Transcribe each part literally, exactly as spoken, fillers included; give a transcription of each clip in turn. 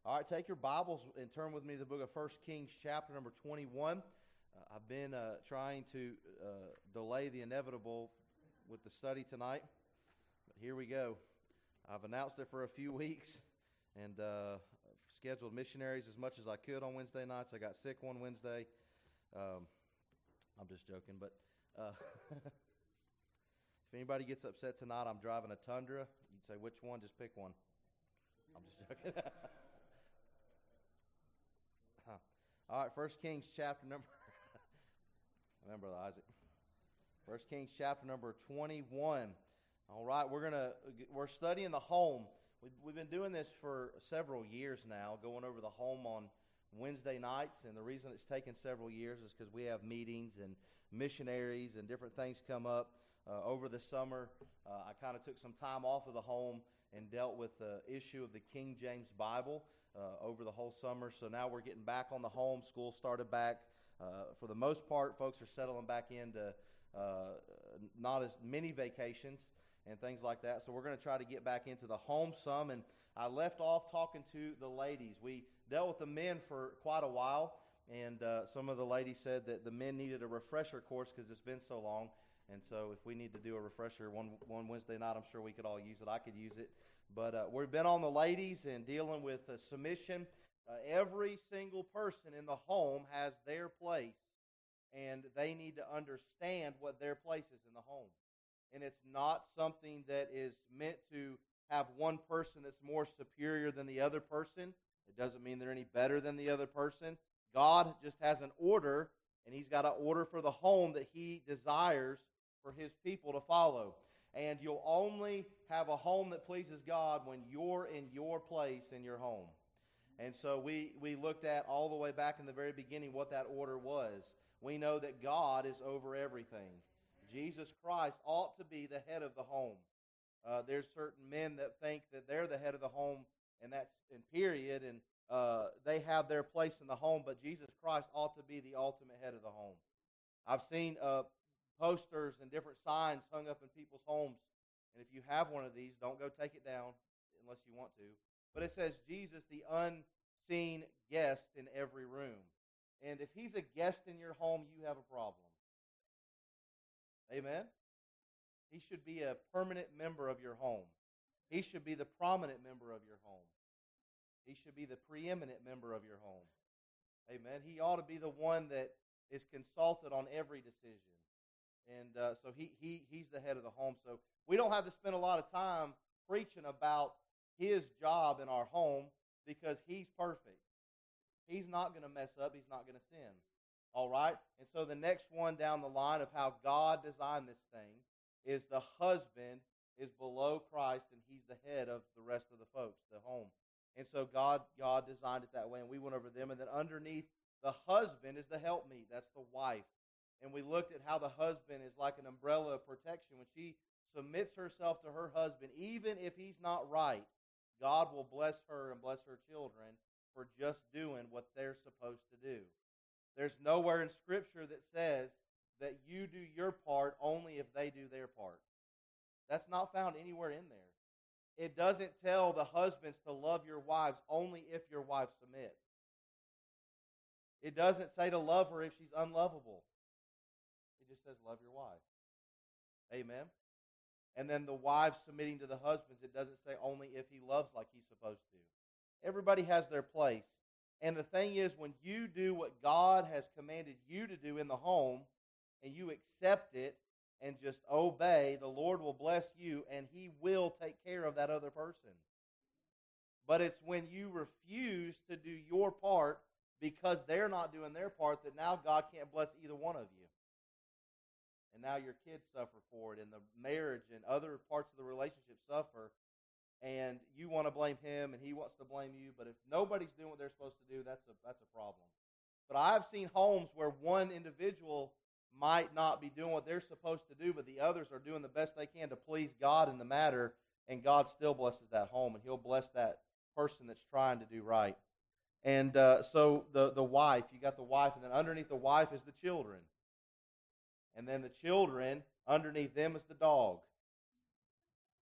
All right, take your Bibles and turn with me to the book of First Kings, chapter number twenty-one. Uh, I've been uh, trying to uh, delay the inevitable with the study tonight, but here we go. I've announced it for a few weeks, and uh, scheduled missionaries as much as I could on Wednesday nights. I got sick one Wednesday. Um, I'm just joking, but uh, if anybody gets upset tonight, I'm driving a Tundra. You'd say, which one? Just pick one. I'm just joking. All right, First Kings chapter number, remember Isaac. First Kings chapter number twenty-one. All right, we're gonna we're studying the home. We've, we've been doing this for several years now, going over the home on Wednesday nights, and the reason it's taken several years is because we have meetings and missionaries and different things come up. Uh, over the summer, uh, I kind of took some time off of the home and dealt with the issue of the King James Bible uh, over the whole summer. So now we're getting back on the home. School started back. Uh, for the most part, folks are settling back into uh, not as many vacations and things like that. So we're going to try to get back into the home some. And I left off talking to the ladies. We dealt with the men for quite a while, and uh, some of the ladies said that the men needed a refresher course because it's been so long. And so if we need to do a refresher one one Wednesday night, I'm sure we could all use it. I could use it. But uh, we've been on the ladies and dealing with uh, submission. Uh, every single person in the home has their place, and they need to understand what their place is in the home. And it's not something that is meant to have one person that's more superior than the other person. It doesn't mean they're any better than the other person. God just has an order, and He's got an order for the home that He desires for His people to follow. And you'll only have a home that pleases God when you're in your place in your home. And so we, we looked at all the way back in the very beginning what that order was. We know that God is over everything. Jesus Christ ought to be the head of the home. Uh, there's certain men that think that they're the head of the home, and that's in period, and uh, they have their place in the home, but Jesus Christ ought to be the ultimate head of the home. I've seen uh, posters and different signs hung up in people's homes, and if you have one of these, don't go take it down unless you want to. But it says, Jesus, the unseen guest in every room. And if He's a guest in your home, you have a problem. Amen? He should be a permanent member of your home. He should be the prominent member of your home. He should be the preeminent member of your home. Amen? He ought to be the one that is consulted on every decision. And uh, so he, he he's the head of the home. So we don't have to spend a lot of time preaching about His job in our home because He's perfect. He's not going to mess up. He's not going to sin. All right? And so the next one down the line of how God designed this thing is the husband is below Christ, and he's the head of the rest of the folks, the home. And so God God designed it that way, and we went over them. And then underneath the husband is the helpmeet. That's the wife. And we looked at how the husband is like an umbrella of protection. When she submits herself to her husband, even if he's not right, God will bless her and bless her children for just doing what they're supposed to do. There's nowhere in Scripture that says that you do your part only if they do their part. That's not found anywhere in there. It doesn't tell the husbands to love your wives only if your wife submits. It doesn't say to love her if she's unlovable. It just says love your wife. Amen? And then the wives submitting to the husbands, it doesn't say only if he loves like he's supposed to. Everybody has their place. And the thing is, when you do what God has commanded you to do in the home, and you accept it and just obey, the Lord will bless you, and He will take care of that other person. But it's when you refuse to do your part because they're not doing their part that now God can't bless either one of you. And now your kids suffer for it, and the marriage and other parts of the relationship suffer, and you want to blame him, and he wants to blame you. But if nobody's doing what they're supposed to do, that's a that's a problem. But I've seen homes where one individual might not be doing what they're supposed to do, but the others are doing the best they can to please God in the matter, and God still blesses that home, and He'll bless that person that's trying to do right. And uh, so the, the wife, you got the wife, and then underneath the wife is the children. And then the children, underneath them is the dog.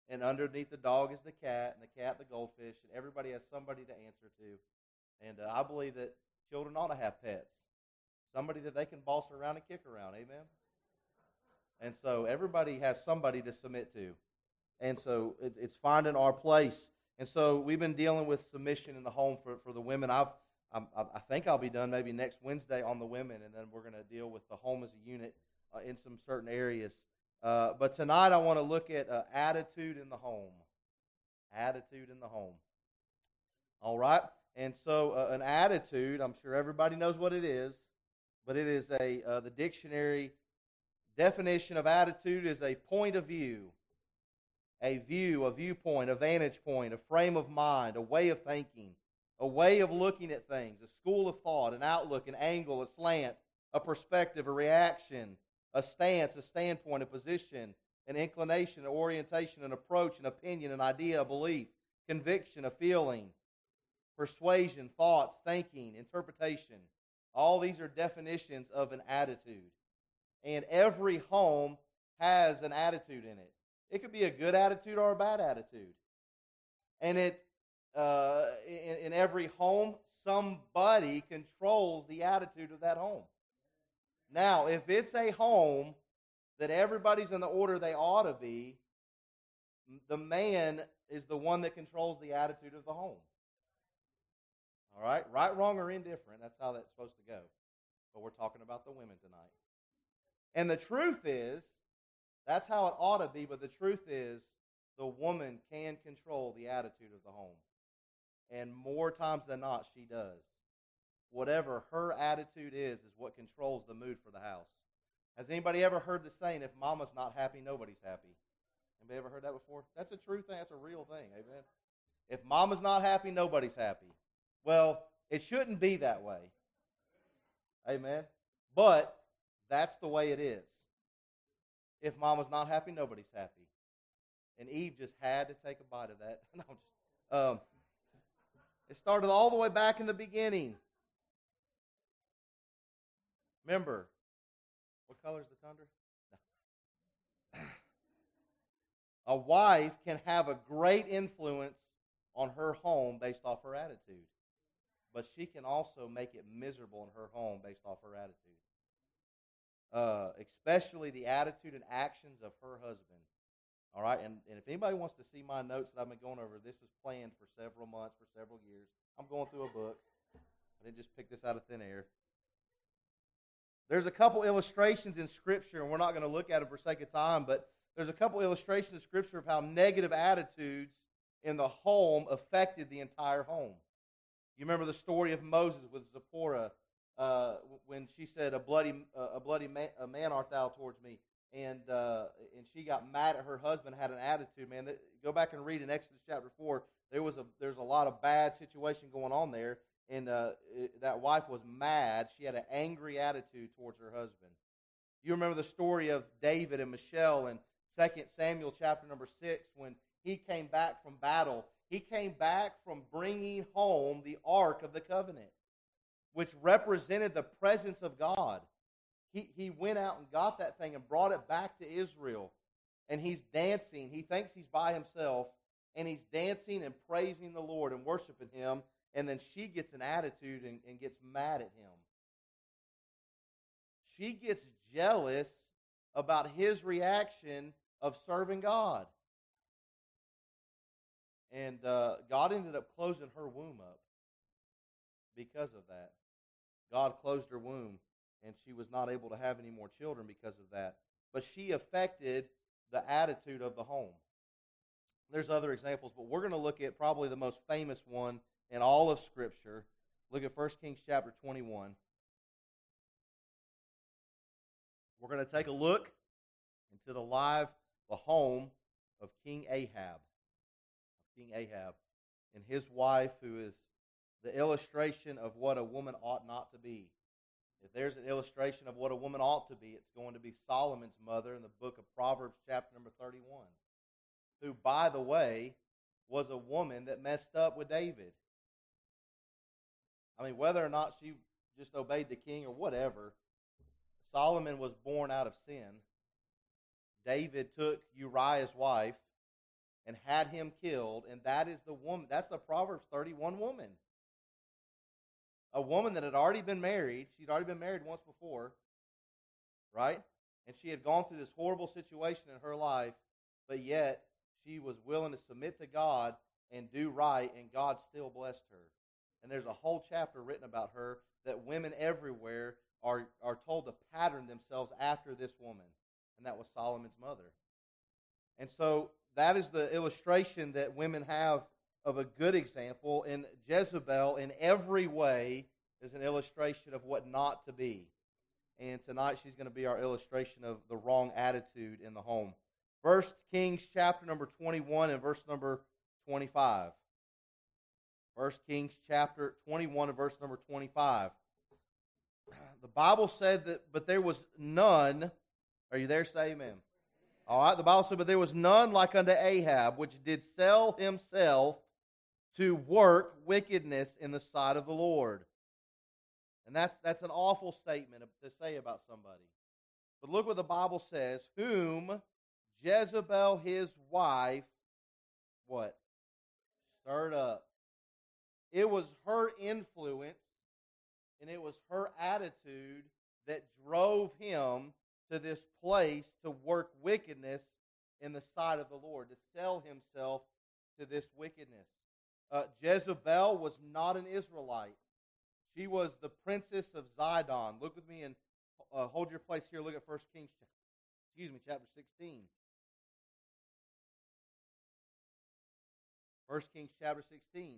and underneath the dog is the cat, and the cat the goldfish, and everybody has somebody to answer to. And uh, I believe that children ought to have pets, somebody that they can boss around and kick around, amen? And so everybody has somebody to submit to. And so it, it's finding our place. And so we've been dealing with submission in the home for, for the women. I've, I'm, I think I'll be done maybe next Wednesday on the women, and then we're going to deal with the home as a unit uh, in some certain areas. Uh, but tonight I want to look at uh, attitude in the home. Attitude in the home. All right? And so uh, an attitude, I'm sure everybody knows what it is, but it is a, uh, the dictionary definition of attitude is a point of view. A view, a viewpoint, a vantage point, a frame of mind, a way of thinking, a way of looking at things, a school of thought, an outlook, an angle, a slant, a perspective, a reaction, a stance, a standpoint, a position, an inclination, an orientation, an approach, an opinion, an idea, a belief, conviction, a feeling, persuasion, thoughts, thinking, interpretation. All these are definitions of an attitude. And every home has an attitude in it. It could be a good attitude or a bad attitude. And it, uh, in, in every home, somebody controls the attitude of that home. Now, if it's a home that everybody's in the order they ought to be, the man is the one that controls the attitude of the home. All right? Right, wrong, or indifferent. That's how that's supposed to go. But we're talking about the women tonight. And the truth is, that's how it ought to be, but the truth is, the woman can control the attitude of the home. And more times than not, she does. Whatever her attitude is, is what controls the mood for the house. Has anybody ever heard the saying, if mama's not happy, nobody's happy? Anybody ever heard that before? That's a true thing. That's a real thing. Amen? If mama's not happy, nobody's happy. Well, it shouldn't be that way. Amen? But that's the way it is. If mama's not happy, nobody's happy. And Eve just had to take a bite of that. No, just, um, it started all the way back in the beginning. Remember, what color is the tundra? No. A wife can have a great influence on her home based off her attitude. But she can also make it miserable in her home based off her attitude. Uh, especially the attitude and actions of her husband. All right, and, and if anybody wants to see my notes that I've been going over, this is planned for several months, for several years. I'm going through a book. I didn't just pick this out of thin air. There's a couple illustrations in Scripture, and we're not going to look at it for sake of time, but there's a couple illustrations in Scripture of how negative attitudes in the home affected the entire home. You remember the story of Moses with Zipporah, Uh, when she said, "A bloody, uh, a bloody man, a man art thou towards me," and uh, and she got mad at her husband, had an attitude. Man, that, go back and read in Exodus chapter four. There was a there's a lot of bad situation going on there, and uh, it, that wife was mad. She had an angry attitude towards her husband. You remember the story of David and Michal in Second Samuel chapter number six when he came back from battle. He came back from bringing home the Ark of the Covenant, which represented the presence of God. He, he went out and got that thing and brought it back to Israel. And he's dancing. He thinks he's by himself. And he's dancing and praising the Lord and worshiping Him. And then she gets an attitude and, and gets mad at him. She gets jealous about his reaction of serving God. And uh, God ended up closing her womb up because of that. God closed her womb, and she was not able to have any more children because of that. But she affected the attitude of the home. There's other examples, but we're going to look at probably the most famous one in all of Scripture. Look at First Kings chapter twenty-one. We're going to take a look into the life, the home of King Ahab. King Ahab and his wife, who is the illustration of what a woman ought not to be. If there's an illustration of what a woman ought to be, it's going to be Solomon's mother in the book of Proverbs chapter number thirty-one, who, by the way, was a woman that messed up with David. I mean, whether or not she just obeyed the king or whatever, Solomon was born out of sin. David took Uriah's wife, and had him killed, and that is the woman. That's the Proverbs thirty-one woman. A woman that had already been married. She'd already been married once before, right? And she had gone through this horrible situation in her life, but yet she was willing to submit to God and do right, and God still blessed her. And there's a whole chapter written about her that women everywhere are, are told to pattern themselves after this woman, and that was Solomon's mother. And so that is the illustration that women have of a good example, and Jezebel in every way is an illustration of what not to be. And tonight she's going to be our illustration of the wrong attitude in the home. First Kings chapter number twenty-one and verse number twenty-five. First Kings chapter twenty-one and verse number twenty-five. The Bible said that, but there was none. Are you there? Say amen. All right, the Bible said, but there was none like unto Ahab, which did sell himself to work wickedness in the sight of the Lord. And that's that's an awful statement to say about somebody. But look what the Bible says, whom Jezebel his wife, what? Stirred up. It was her influence and it was her attitude that drove him to this place to work wickedness in the sight of the Lord, to sell himself to this wickedness. Uh, Jezebel was not an Israelite. She was the princess of Zidon. Look with me and uh, hold your place here. Look at First Kings, excuse me, chapter sixteen. First Kings chapter sixteen.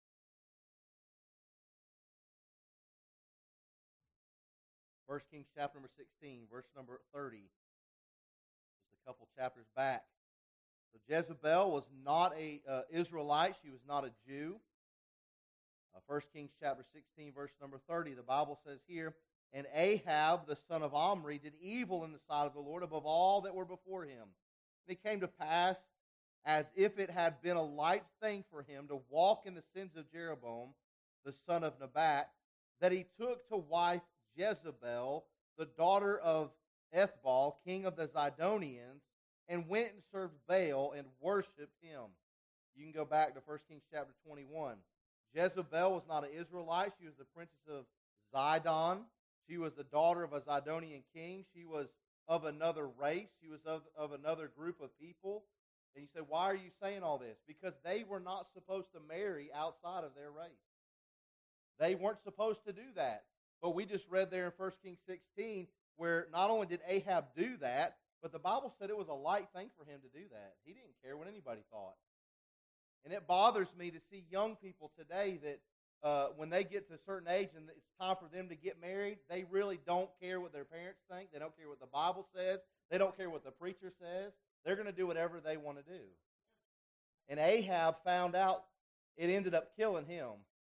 First Kings chapter number sixteen, verse number thirty. Just a couple chapters back. So Jezebel was not a uh, Israelite. She was not a Jew. Uh, First Kings chapter sixteen, verse number thirty. The Bible says here, and Ahab, the son of Omri, did evil in the sight of the Lord above all that were before him. And it came to pass, as if it had been a light thing for him to walk in the sins of Jeroboam, the son of Nebat, that he took to wife Jezebel, the daughter of Ethbaal, king of the Zidonians, and went and served Baal and worshipped him. You can go back to First Kings chapter twenty-one. Jezebel was not an Israelite. She was the princess of Zidon. She was the daughter of a Zidonian king. She was of another race. She was of, of another group of people. And you say, why are you saying all this? Because they were not supposed to marry outside of their race. They weren't supposed to do that. But we just read there in First Kings sixteen where not only did Ahab do that, but the Bible said it was a light thing for him to do that. He didn't care what anybody thought. And it bothers me to see young people today that uh, when they get to a certain age and it's time for them to get married, they really don't care what their parents think. They don't care what the Bible says. They don't care what the preacher says. They're going to do whatever they want to do. And Ahab found out it ended up killing him.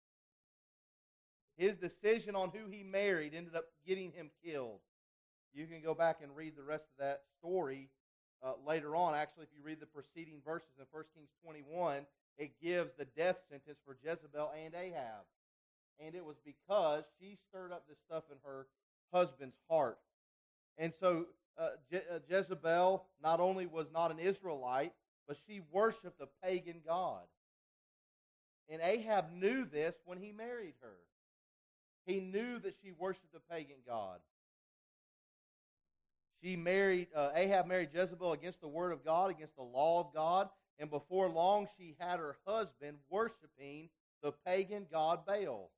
His decision on who he married ended up getting him killed. You can go back and read the rest of that story uh, later on. Actually, if you read the preceding verses in First Kings twenty-one, it gives the death sentence for Jezebel and Ahab. And it was because she stirred up this stuff in her husband's heart. And so uh, Je- uh, Jezebel not only was not an Israelite, but she worshipped a pagan god. And Ahab knew this when he married her. He knew that she worshipped a pagan god. She married, uh, Ahab married Jezebel against the word of God, against the law of God, and before long she had her husband worshiping the pagan god Baal.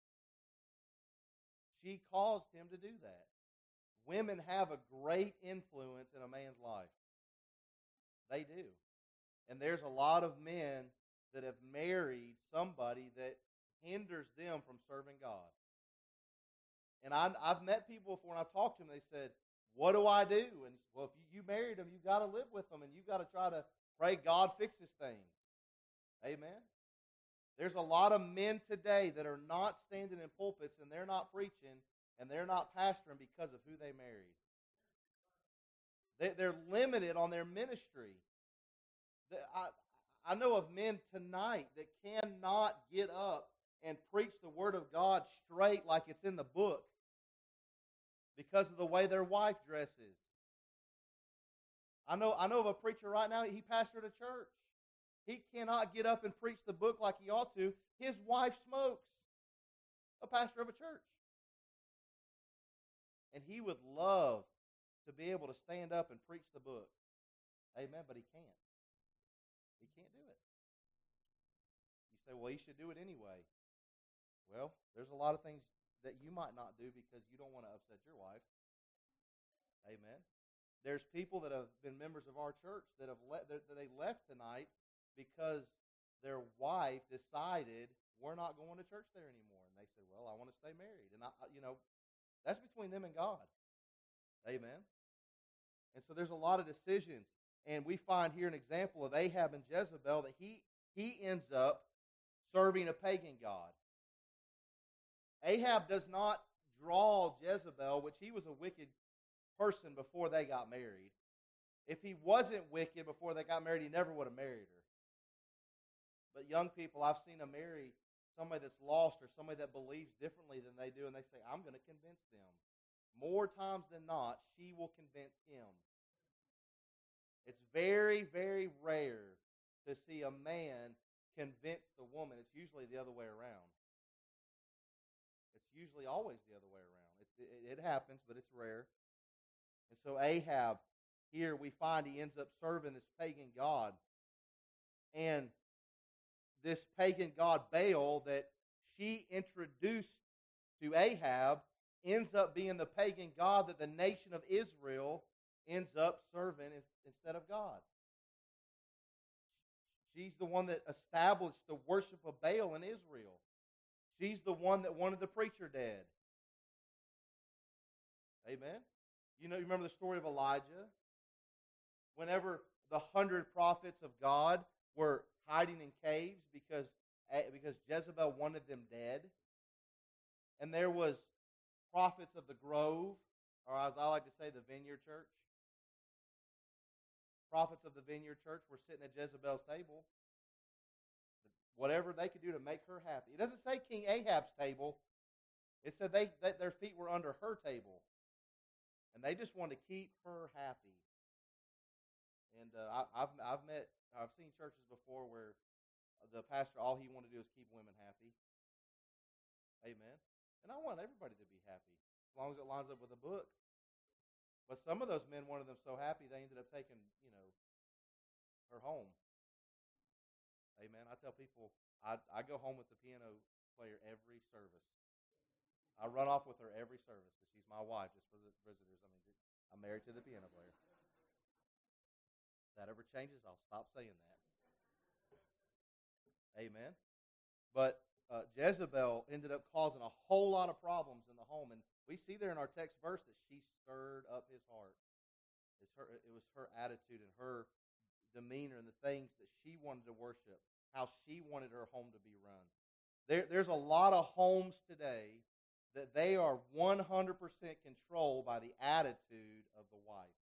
She caused him to do that. Women have a great influence in a man's life. They do. And there's a lot of men that have married somebody that hinders them from serving God. And I, I've met people before, and I've talked to them, they said, what do I do? And well, if you, you married them, you've got to live with them, and you've got to try to pray God fixes things. Amen? There's a lot of men today that are not standing in pulpits, and they're not preaching, and they're not pastoring because of who they married. They, they're limited on their ministry. I, I know of men tonight that cannot get up and preach the Word of God straight like it's in the book because of the way their wife dresses. I know I know of a preacher right now, he pastored a church. He cannot get up and preach the book like he ought to. His wife smokes, a pastor of a church. And he would love to be able to stand up and preach the book. Amen, but he can't. He can't do it. You say, well, he should do it anyway. Well, there's a lot of things that you might not do because you don't want to upset your wife. Amen. There's people that have been members of our church that have le- that they left tonight because their wife decided we're not going to church there anymore, and they said, "Well, I want to stay married," and I, you know, that's between them and God. Amen. And so there's a lot of decisions, and we find here an example of Ahab and Jezebel that he he ends up serving a pagan god. Ahab does not draw Jezebel, which he was a wicked person before they got married. If he wasn't wicked before they got married, he never would have married her. But young people, I've seen them marry somebody that's lost or somebody that believes differently than they do, and they say, I'm going to convince them. More times than not, she will convince him. It's very, very rare to see a man convince the woman. It's usually the other way around. It's usually always the other way around. It, it, it happens, but it's rare. And so Ahab, here we find he ends up serving this pagan god. And this pagan god Baal that she introduced to Ahab ends up being the pagan god that the nation of Israel ends up serving instead of God. She's the one that established the worship of Baal in Israel. She's the one that wanted the preacher dead. Amen? You know, you remember the story of Elijah? Whenever the hundred prophets of God were hiding in caves because, because Jezebel wanted them dead, and there was prophets of the grove, or as I like to say, the Vineyard Church. Prophets of the Vineyard Church were sitting at Jezebel's table. Whatever they could do to make her happy. It doesn't say King Ahab's table. It said they that their feet were under her table. And they just wanted to keep her happy. And uh, I, I've I've met, I've seen churches before where the pastor, all he wanted to do is keep women happy. Amen. And I want everybody to be happy, as long as it lines up with the book. But some of those men wanted them so happy, they ended up taking, you know, her home. Amen. I tell people, I, I go home with the piano player every service. I run off with her every service because she's my wife, just for the visitors. I mean, I'm married to the piano player. If that ever changes, I'll stop saying that. Amen. But uh, Jezebel ended up causing a whole lot of problems in the home, and we see there in our text verse that she stirred up his heart. It's her, it was her attitude and her demeanor and the things that she wanted to worship, how she wanted her home to be run. There, there's a lot of homes today that they are one hundred percent controlled by the attitude of the wife.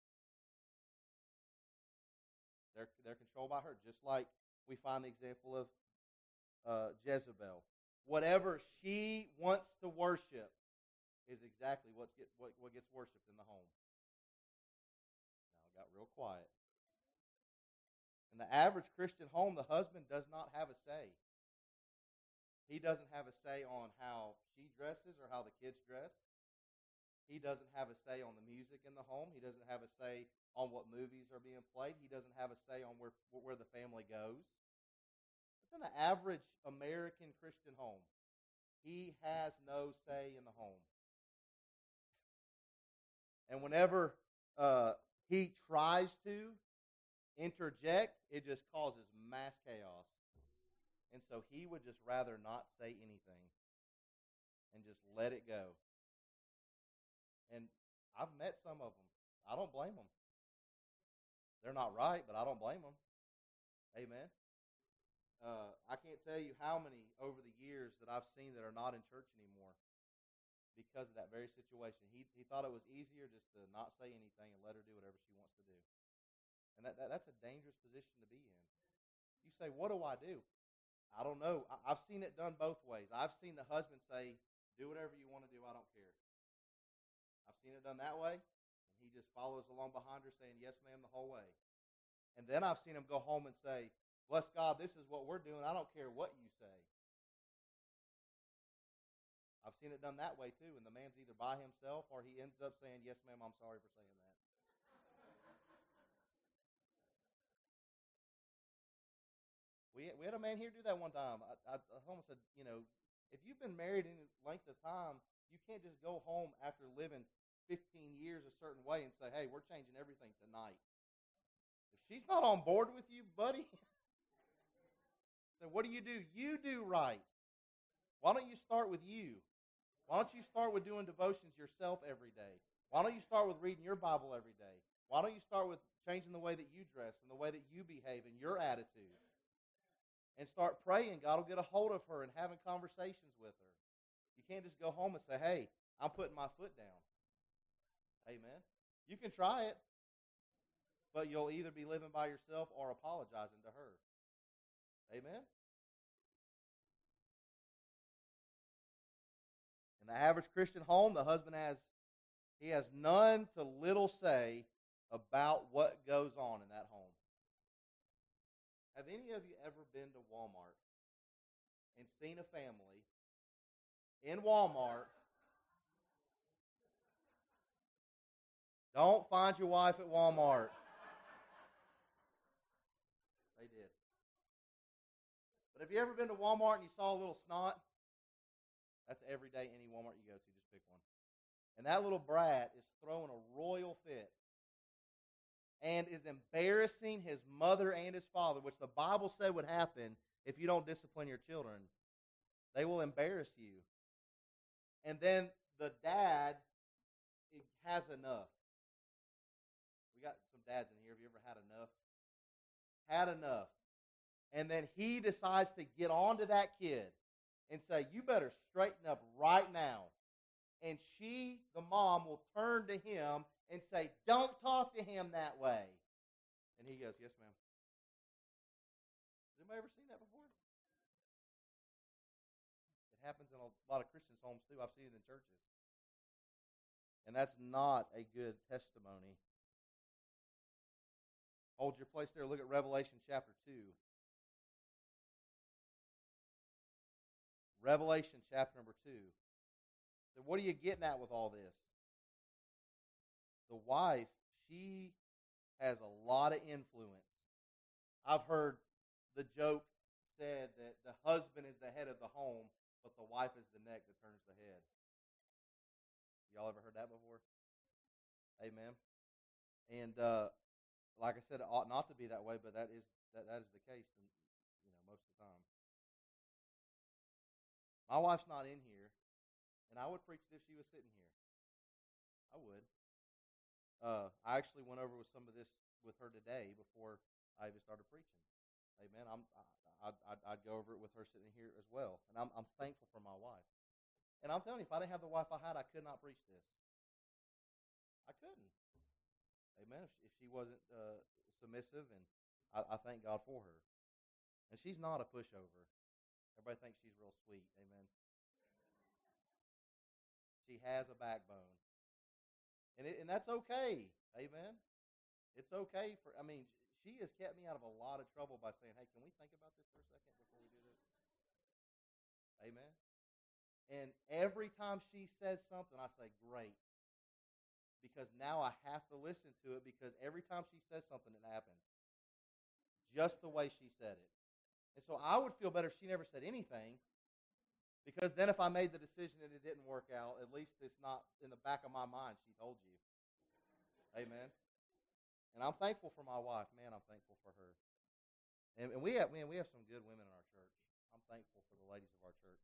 They're, they're controlled by her, just like we find the example of uh, Jezebel. Whatever she wants to worship is exactly what's get, what, what gets worshipped in the home. Now it got real quiet. In the average Christian home, the husband does not have a say. He doesn't have a say on how she dresses or how the kids dress. He doesn't have a say on the music in the home. He doesn't have a say on what movies are being played. He doesn't have a say on where, where the family goes. It's in the average American Christian home. He has no say in the home. And whenever uh, he tries to interject, it just causes mass chaos. And so he would just rather not say anything and just let it go. And I've met some of them. I don't blame them. They're not right, but I don't blame them. Amen. Uh, I can't tell you how many over the years that I've seen that are not in church anymore because of that very situation. He he thought it was easier just to not say anything and let her do whatever she wants to do. And that, that that's a dangerous position to be in. You say, what do I do? I don't know. I, I've seen it done both ways. I've seen the husband say, do whatever you want to do, I don't care. I've seen it done that way, and he just follows along behind her saying, yes, ma'am, the whole way. And then I've seen him go home and say, Bless God, this is what we're doing. I don't care what you say. I've seen it done that way too, and the man's either by himself or he ends up saying, yes, ma'am, I'm sorry for saying that. We, we had a man here do that one time. I, I, I almost said, you know, if you've been married any length of time, you can't just go home after living fifteen years a certain way and say, hey, we're changing everything tonight. If she's not on board with you, buddy, then what do you do? You do right. Why don't you start with you? Why don't you start with doing devotions yourself every day? Why don't you start with reading your Bible every day? Why don't you start with changing the way that you dress and the way that you behave and your attitude? And start praying. God will get a hold of her and having conversations with her. You can't just go home and say, hey, I'm putting my foot down. Amen. You can try it, but you'll either be living by yourself or apologizing to her. Amen. In the average Christian home, the husband has he has none to little say about what goes on in that home. Have any of you ever been to Walmart and seen a family in Walmart? Don't find your wife at Walmart. They did. But have you ever been to Walmart and you saw a little snot? That's every day any Walmart you go to. Just pick one. And that little brat is throwing a royal fit and is embarrassing his mother and his father, which the Bible said would happen if you don't discipline your children. They will embarrass you. And then the dad has enough. We got some dads in here. Have you ever had enough? Had enough. And then he decides to get on to that kid and say, you better straighten up right now. And she, the mom, will turn to him and say, don't talk to him that way. And he goes, yes, ma'am. Has anybody ever seen that before? It happens in a lot of Christians' homes too. I've seen it in churches. And that's not a good testimony. Hold your place there. Look at Revelation chapter two. Revelation chapter number two. So what are you getting at with all this? The wife, she has a lot of influence. I've heard the joke said that the husband is the head of the home, but the wife is the neck that turns the head. Y'all ever heard that before? Amen. And uh, like I said, it ought not to be that way, but that is that, that is the case, in, you know, most of the time. My wife's not in here, and I would preach it if she was sitting here. I would. Uh, I actually went over with some of this with her today before I even started preaching. Amen. I'm, I, I'd, I'd go over it with her sitting here as well, and I'm, I'm thankful for my wife. And I'm telling you, if I didn't have the wife I had, I could not preach this. I couldn't. Amen. If she, if she wasn't uh, submissive, and I, I thank God for her. And she's not a pushover. Everybody thinks she's real sweet. Amen. She has a backbone. And it, and that's okay. Amen. It's okay for, I mean, she has kept me out of a lot of trouble by saying, hey, can we think about this for a second before we do this? Amen. And every time she says something, I say, great. Because now I have to listen to it, because every time she says something, it happens. Just the way she said it. And so I would feel better if she never said anything, because then if I made the decision and it didn't work out, at least it's not in the back of my mind she told you. Amen. And I'm thankful for my wife. Man, I'm thankful for her. And, and we have man, we have some good women in our church. I'm thankful for the ladies of our church.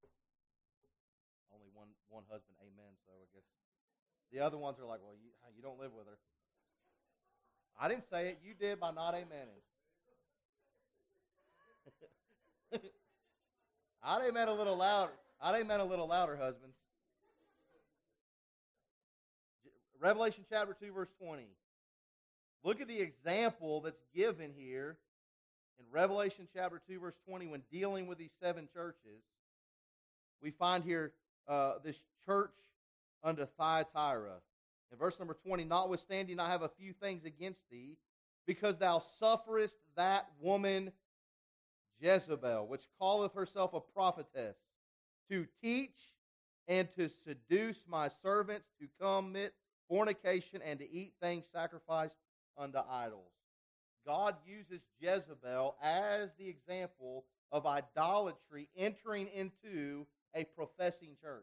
Only one one husband, amen, so I guess the other ones are like, well, you, you don't live with her. I didn't say it. You did by not amening. I'd amen a little louder. I'd amen a little louder, husbands. Revelation chapter two, verse twenty. Look at the example that's given here in Revelation chapter two, verse twenty, when dealing with these seven churches. We find here uh, this church unto Thyatira. In verse number twenty, notwithstanding I have a few things against thee, because thou sufferest that woman Jezebel, which calleth herself a prophetess, to teach and to seduce my servants to commit fornication and to eat things sacrificed unto idols. God uses Jezebel as the example of idolatry entering into a professing church.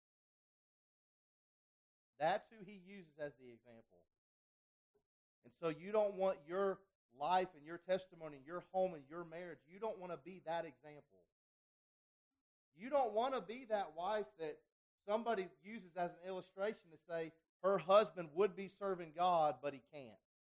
That's who he uses as the example. And so you don't want your life and your testimony, your home and your marriage, you don't want to be that example. You don't want to be that wife that somebody uses as an illustration to say her husband would be serving God, but he can't.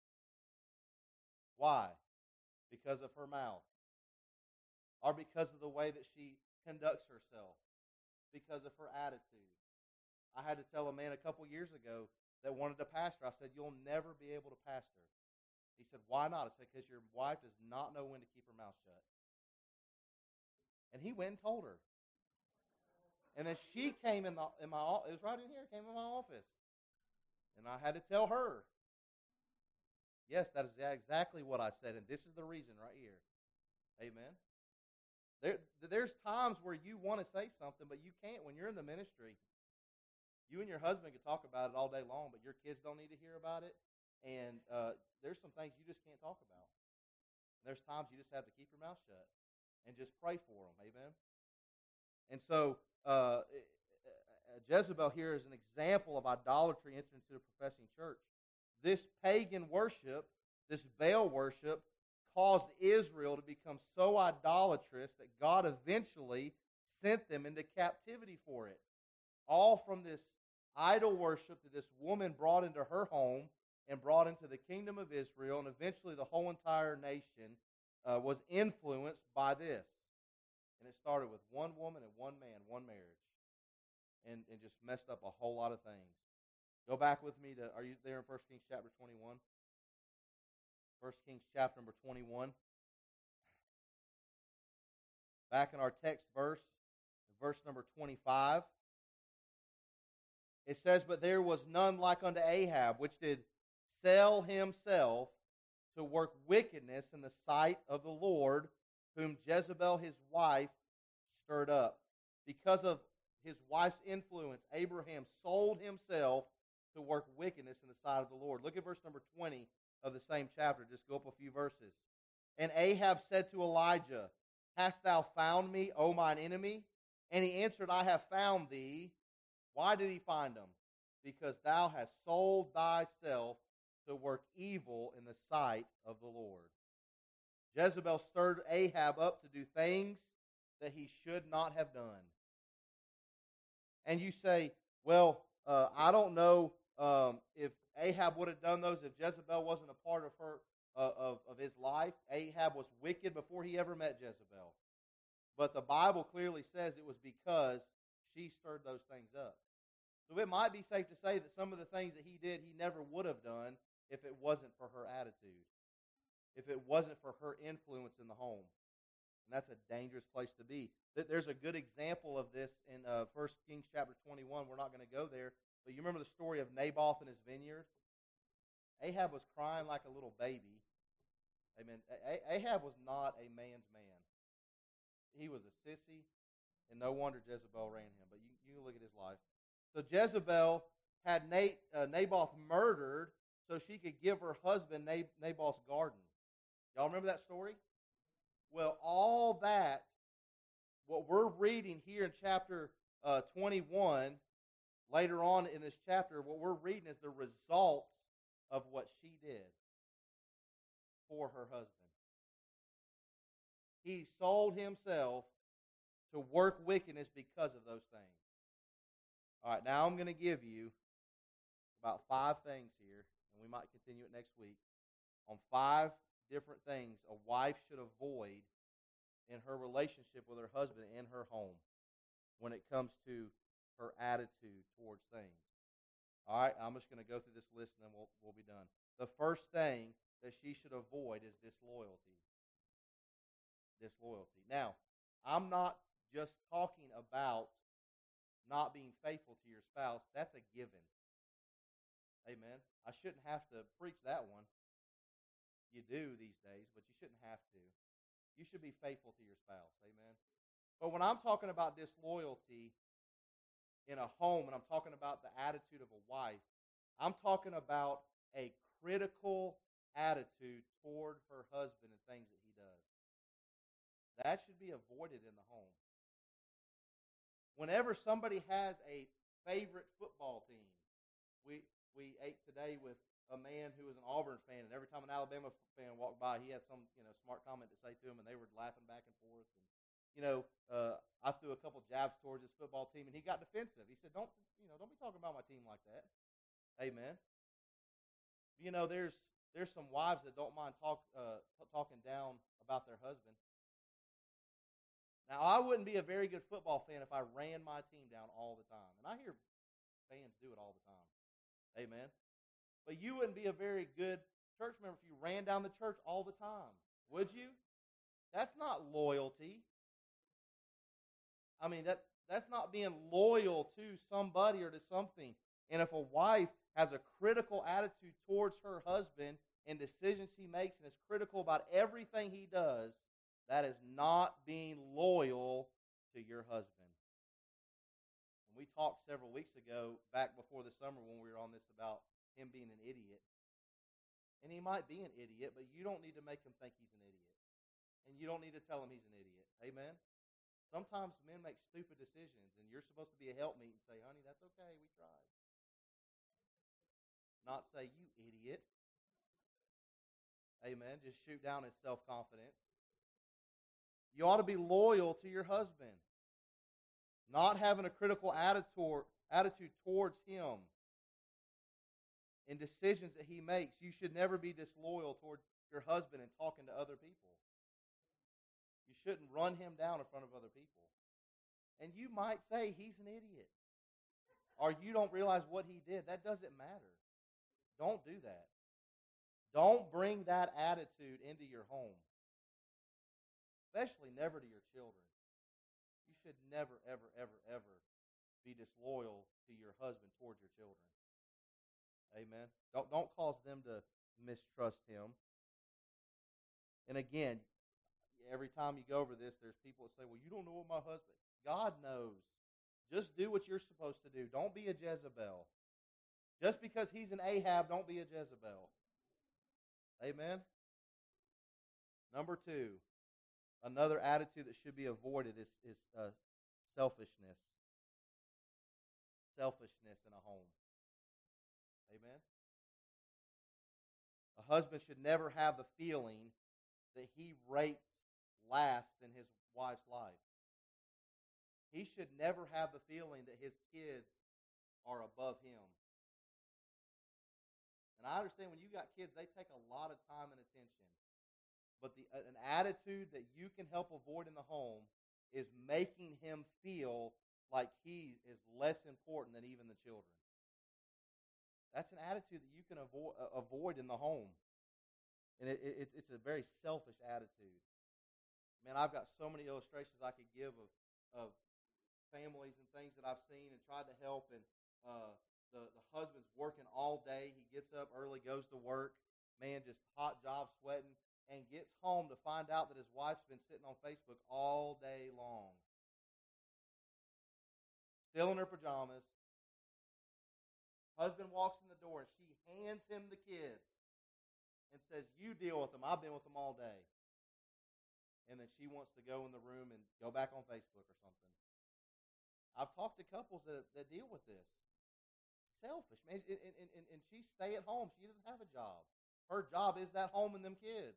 Why? Because of her mouth. Or because of the way that she conducts herself. Because of her attitude. I had to tell a man a couple years ago that wanted to pastor. I said, you'll never be able to pastor. He said, why not? I said, because your wife does not know when to keep her mouth shut. And he went and told her. And then she came in, the, in my it was right in here, came in my office. And I had to tell her. Yes, that is exactly what I said, and this is the reason right here. Amen. There, there's times where you want to say something, but you can't when you're in the ministry. You and your husband can talk about it all day long, but your kids don't need to hear about it. And uh, there's some things you just can't talk about. There's times you just have to keep your mouth shut and just pray for them. Amen. And so uh, Jezebel here is an example of idolatry entering into the professing church. This pagan worship, this Baal worship, caused Israel to become so idolatrous that God eventually sent them into captivity for it. All from this idol worship that this woman brought into her home and brought into the kingdom of Israel, and eventually the whole entire nation uh, was influenced by this. And it started with one woman and one man, one marriage, and, and just messed up a whole lot of things. Go back with me to, are you there in First Kings chapter twenty-one? First Kings chapter number twenty-one. Back in our text verse, verse number twenty-five. It says, but there was none like unto Ahab, which did sell himself to work wickedness in the sight of the Lord, whom Jezebel his wife stirred up. Because of his wife's influence, Abraham sold himself to work wickedness in the sight of the Lord. Look at verse number twenty of the same chapter. Just go up a few verses. And Ahab said to Elijah, hast thou found me, O mine enemy? And he answered, I have found thee. Why did he find him? Because thou hast sold thyself to work evil in the sight of the Lord. Jezebel stirred Ahab up to do things that he should not have done. And you say, well, uh, I don't know um, if Ahab would have done those if Jezebel wasn't a part of her uh, of, of his life. Ahab was wicked before he ever met Jezebel. But the Bible clearly says it was because she stirred those things up. So it might be safe to say that some of the things that he did, he never would have done if it wasn't for her attitude, if it wasn't for her influence in the home. And that's a dangerous place to be. There's a good example of this in uh, First Kings chapter twenty-one. We're not going to go there. But you remember the story of Naboth and his vineyard? Ahab was crying like a little baby. Amen. Ahab was not a man's man. He was a sissy, and no wonder Jezebel ran him. But you, you look at his life. So Jezebel had Nate, uh, Naboth murdered so she could give her husband Nab- Naboth's garden. Y'all remember that story? Well, all that, what we're reading here in chapter uh, twenty-one, later on in this chapter, what we're reading is the results of what she did for her husband. He sold himself to work wickedness because of those things. All right, now I'm going to give you about five things here, and we might continue it next week, on five different things a wife should avoid in her relationship with her husband in her home when it comes to her attitude towards things. All right, I'm just going to go through this list and then we'll, we'll be done. The first thing that she should avoid is disloyalty. Disloyalty. Now, I'm not just talking about not being faithful to your spouse. That's a given. Amen. I shouldn't have to preach that one. You do these days, but you shouldn't have to. You should be faithful to your spouse. Amen. But when I'm talking about disloyalty in a home, and I'm talking about the attitude of a wife, I'm talking about a critical attitude toward her husband and things that he does. That should be avoided in the home. Whenever somebody has a favorite football team, we we ate today with a man who was an Auburn fan, and every time an Alabama fan walked by, he had some you know smart comment to say to him, and they were laughing back and forth. And you know, uh, I threw a couple jabs towards his football team, and he got defensive. He said, "Don't you know? Don't be talking about my team like that." Amen. You know, there's there's some wives that don't mind talk uh, talking down about their husband. Now, I wouldn't be a very good football fan if I ran my team down all the time. And I hear fans do it all the time. Amen. But you wouldn't be a very good church member if you ran down the church all the time. Would you? That's not loyalty. I mean, that that's not being loyal to somebody or to something. And if a wife has a critical attitude towards her husband and decisions he makes and is critical about everything he does, that is not being loyal to your husband. And we talked several weeks ago, back before the summer when we were on this, about him being an idiot. And he might be an idiot, but you don't need to make him think he's an idiot. And you don't need to tell him he's an idiot. Amen? Sometimes men make stupid decisions, and you're supposed to be a helpmeet and say, honey, that's okay, we tried. Not say, you idiot. Amen? Just shoot down his self-confidence. You ought to be loyal to your husband. Not having a critical attitude towards him in decisions that he makes. You should never be disloyal toward your husband in talking to other people. You shouldn't run him down in front of other people. And you might say he's an idiot. Or you don't realize what he did. That doesn't matter. Don't do that. Don't bring that attitude into your home. Especially never to your children. You should never, ever, ever, ever be disloyal to your husband towards your children. Amen. Don't, don't cause them to mistrust him. And again, every time you go over this, there's people that say, well, you don't know what my husband... God knows. Just do what you're supposed to do. Don't be a Jezebel. Just because he's an Ahab, don't be a Jezebel. Amen. Number two. Another attitude that should be avoided is, is uh, selfishness. Selfishness in a home. Amen? A husband should never have the feeling that he rates last in his wife's life. He should never have the feeling that his kids are above him. And I understand when you got kids, they take a lot of time and attention. But the, an attitude that you can help avoid in the home is making him feel like he is less important than even the children. That's an attitude that you can avoid, uh, avoid in the home. And it, it, it's a very selfish attitude. Man, I've got so many illustrations I could give of, of families and things that I've seen and tried to help. And uh, the, the husband's working all day. He gets up early, goes to work. Man, just hot job, sweating. And gets home to find out that his wife's been sitting on Facebook all day long. Still in her pajamas. Husband walks in the door and she hands him the kids and says, you deal with them. I've been with them all day. And then she wants to go in the room and go back on Facebook or something. I've talked to couples that, that deal with this. Selfish, man. And, and, and, and she stay at home. She doesn't have a job. Her job is that home and them kids.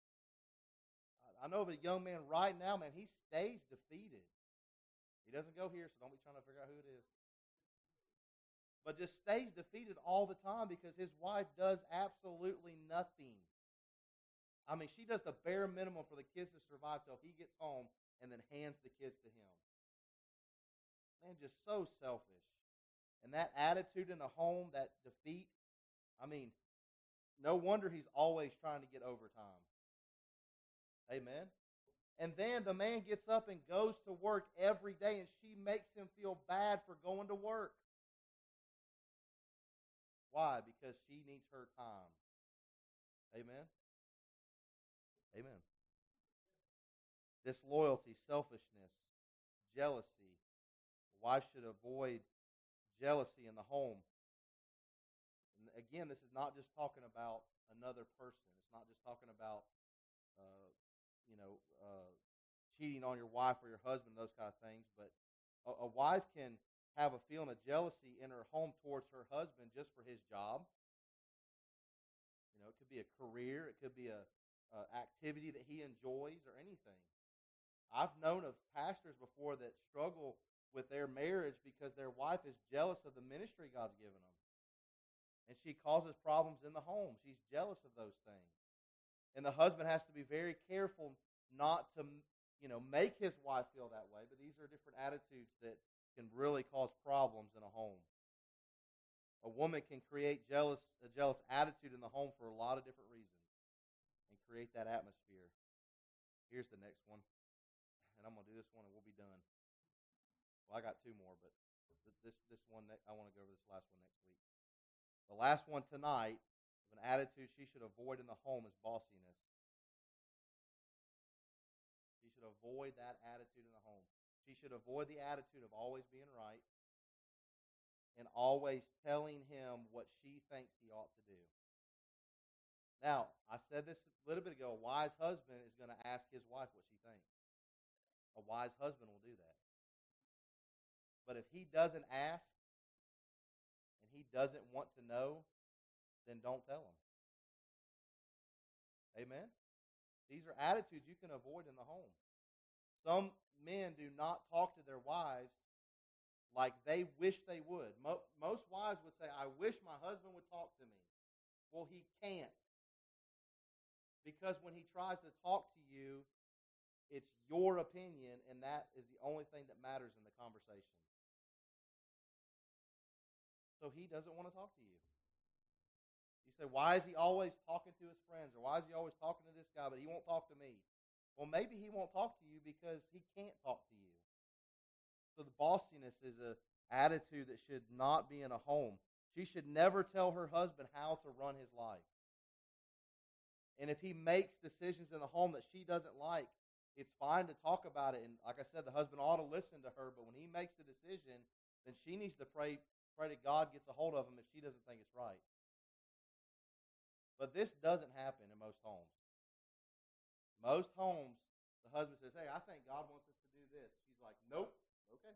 I know of a young man right now, man, he stays defeated. He doesn't go here, so don't be trying to figure out who it is. But just stays defeated all the time because his wife does absolutely nothing. I mean, she does the bare minimum for the kids to survive till he gets home and then hands the kids to him. Man, just so selfish. And that attitude in the home, that defeat, I mean, no wonder he's always trying to get overtime. Amen. And then the man gets up and goes to work every day, and she makes him feel bad for going to work. Why? Because she needs her time. Amen. Amen. disloyalty, selfishness, jealousy. The wife should avoid jealousy in the home. And again, this is not just talking about another person. It's not just talking about, uh, you know, uh, cheating on your wife or your husband, those kind of things. But a, a wife can have a feeling of jealousy in her home towards her husband just for his job. You know, it could be a career. It could be a, a activity that he enjoys or anything. I've known of pastors before that struggle with their marriage because their wife is jealous of the ministry God's given them. And she causes problems in the home. She's jealous of those things. And the husband has to be very careful not to, you know, make his wife feel that way. But these are different attitudes that can really cause problems in a home. A woman can create jealous, a jealous attitude in the home for a lot of different reasons and create that atmosphere. Here's the next one. And I'm going to do this one and we'll be done. Well, I got two more, but this this one, I want to go over this last one next week. The last one tonight of an attitude she should avoid in the home is bossiness. She should avoid that attitude in the home. She should avoid the attitude of always being right and always telling him what she thinks he ought to do. Now, I said this a little bit ago, a wise husband is going to ask his wife what she thinks. A wise husband will do that. But if he doesn't ask and he doesn't want to know, then don't tell him. Amen? These are attitudes you can avoid in the home. Some men do not talk to their wives like they wish they would. Most wives would say, I wish my husband would talk to me. Well, he can't. Because when he tries to talk to you, it's your opinion, and that is the only thing that matters in the conversation. So he doesn't want to talk to you. You say, why is he always talking to his friends? Or why is he always talking to this guy, but he won't talk to me? Well, maybe he won't talk to you because he can't talk to you. So the bossiness is an attitude that should not be in a home. She should never tell her husband how to run his life. And if he makes decisions in the home that she doesn't like, it's fine to talk about it. And like I said, the husband ought to listen to her. But when he makes the decision, then she needs to pray Pray that God gets a hold of him if she doesn't think it's right. But this doesn't happen in most homes. Most homes, the husband says, hey, I think God wants us to do this. She's like, nope, okay.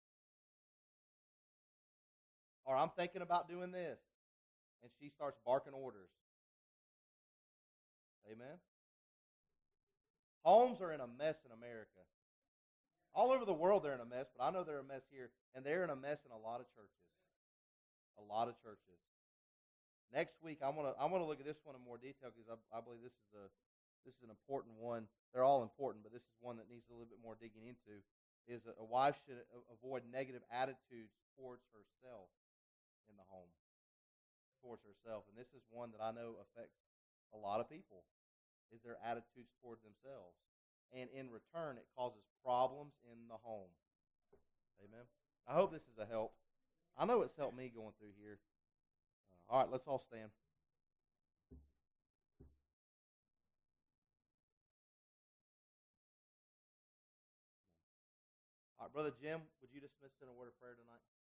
Or I'm thinking about doing this. And she starts barking orders. Amen? Homes are in a mess in America. All over the world they're in a mess, but I know they're a mess here, and they're in a mess in a lot of churches. A lot of churches. Next week, I want to I want to look at this one in more detail because I, I believe this is a this is an important one. They're all important, but this is one that needs a little bit more digging into. Is a, a wife should avoid negative attitudes towards herself in the home, towards herself, and this is one that I know affects a lot of people. Is their attitudes toward themselves, and in return, it causes problems in the home. Amen. I hope this is a help. I know it's helped me going through here. Uh, all right, let's all stand. All right, Brother Jim, would you dismiss in a word of prayer tonight?